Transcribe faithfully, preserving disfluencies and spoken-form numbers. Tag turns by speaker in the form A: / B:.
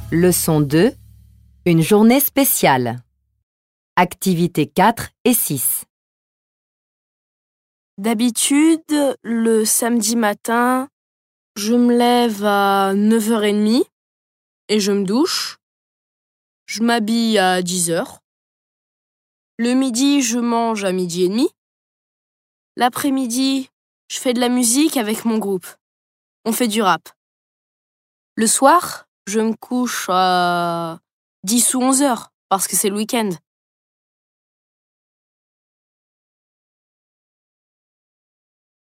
A: Leçon deux. Une journée spéciale. Activités quatre et six.
B: D'habitude, le samedi matin, je me lève à neuf heures trente et je me douche. Je m'habille à dix heures. Le midi, je mange à midi et demi. L'après-midi, je fais de la musique avec mon groupe. On fait du rap. Le soir, je me couche à dix ou onze heures parce que c'est le week-end.